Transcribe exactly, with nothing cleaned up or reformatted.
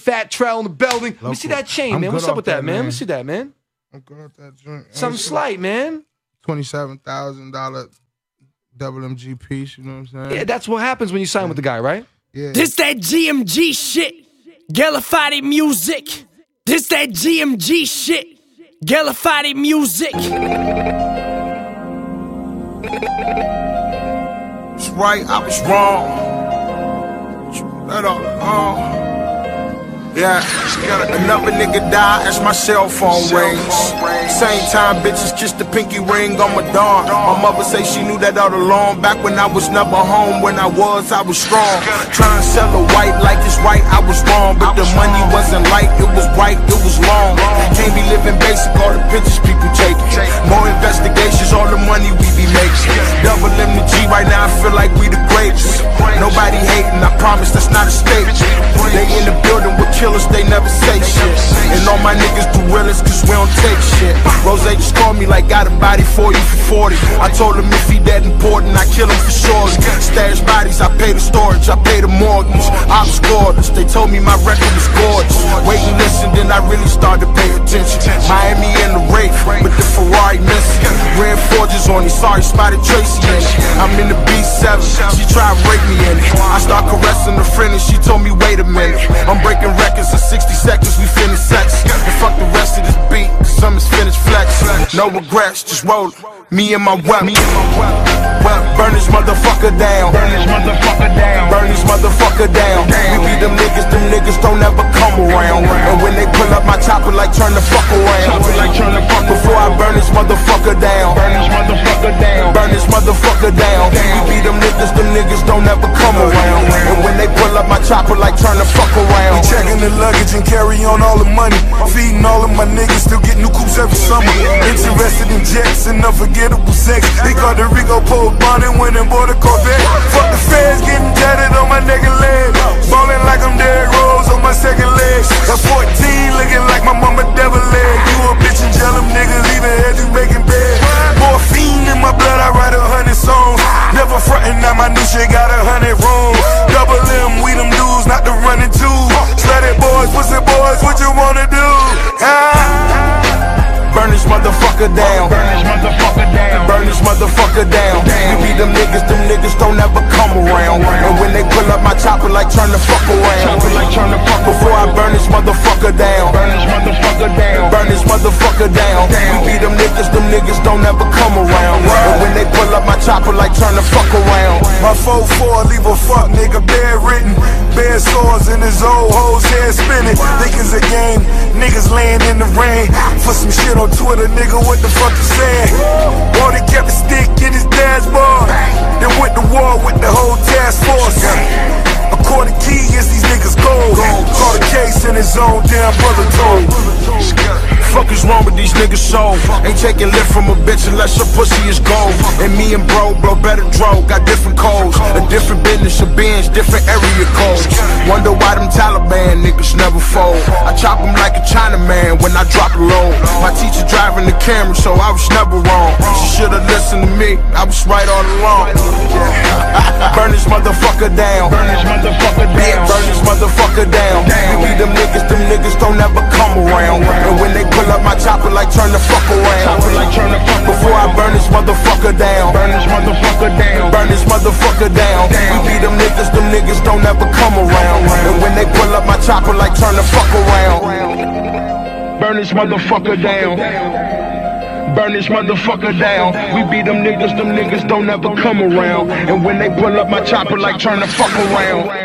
Fat Trell in the building. Let me Local. see that chain, I'm man. What's good up with off that, that, man? Let me man. see that, man. I'm good off that joint. Something slight, man. twenty-seven thousand dollar double M G piece, you know what I'm saying? Yeah, that's what happens when you sign with the guy, right? Yeah. This that G M G shit. Gelafati music. This that G M G shit. Gelafati music. It's right, I was wrong. Let all uh. Yeah, another nigga died as my cell phone rings. Same time, bitches kiss the pinky ring on my dawn. My mother say she knew that all along. Back when I was never home, when I was, I was strong. Trying to sell a white like it's right, I was wrong. But the money wasn't light, it was right, it was long. Can't be living basic, all the pictures people taking. More investigations, all the money we be making. Double M the G right now, I feel like we the greatest. Nobody hating, I promise that's not a statement. They in the building with killers, they never say shit. And all my niggas do realest, cause we don't take shit. Rose just called me like got a body for you for forty. I told him if he that important, I kill him for sure. Stash bodies, I pay the storage, I pay the mortgage. I was gorgeous, they told me my record was gorgeous. Wait and listen, then I really started to pay attention. Miami in the Wraith, with the Ferrari missing. Red forges on it, sorry, spotted Tracy in it. I'm in the B seven, she tried to break me in it. I start caressing her friend and she told me wait a minute. I'm breaking records in sixty seconds, we finish sex. And fuck the rest of this beat, cause I'm as finished flex. No regrets, just roll it. Me and my weapon. Well, burn this motherfucker down. Burn this motherfucker down. Burn this motherfucker down. We be them niggas, them niggas don't ever come around. And when they pull up my chopper, like turn the fuck around. Before I burn this motherfucker down. Burn this motherfucker down. Burn this motherfucker down. We be them niggas, them niggas don't ever come around. And when they pull up my chopper, like turn the fuck around. We checking the luggage and carry on all the money. Feeding all of my niggas, still get new coops every summer. Interested in jets and unforgettable sex. They call the Rico Pole bonding when they bought a Corvette. Fuck the feds, getting tatted on my neck and leg. Ballin' like I'm Derrick Rose on my second leg. At fourteen, looking like my mama devil leg. You a bitch and tell them niggas leaving heads, you making bed. Morphine in my blood, I write a hundred songs. Never frontin', now my new shit got a hundred rooms. Double M, we them dudes, not the running twos. Slutty boys, pussy boys, what you wanna do? Ah. Burn this motherfucker down. Burn this motherfucker down. Burn this motherfucker down. We be them niggas, them niggas don't ever come around. And when they pull up my chopper, like turn the fuck around. Before I burn this motherfucker down. Burn this motherfucker down. Burn this motherfucker down. We be them niggas, them niggas don't ever come around. And when they pull up my chopper, like turn the fuck around. My four four leave a fuck nigga bedridden. Bare sores in his old hoes head spinning. Think it's a game, niggas laying in the rain. For some shit on Twitter, nigga, what the fuck you saying? Wanna kept a stick in his dashboard. Then went to war with the whole task force. A quarter key is these niggas gold. Caught a case in his own damn brother told. Fuck is wrong with these niggas soul? Ain't taking lift from a bitch unless your pussy is gold. And me and bro blow better dro, got different codes. A different business, a binge, different area codes. Wonder why them Taliban niggas never fold. I chop them like a Chinaman when I drop a load. My teacher driving the camera, so I was never wrong. She should've listened to me, I was right all along. Burn this motherfucker down. Burn this motherfucker down. Burn this motherfucker down. We be them niggas, them niggas don't ever come around. And when they pull up my chopper, like turn the fuck around. Before I burn this motherfucker down. Burn this motherfucker down. Burn this motherfucker down. We be them niggas, them niggas don't ever come around. And when they pull up my chopper, like turn the fuck around. Burn this motherfucker down. Burn this motherfucker down. We be them niggas, them niggas don't ever come around. And when they pull up my chopper, like turn the fuck around.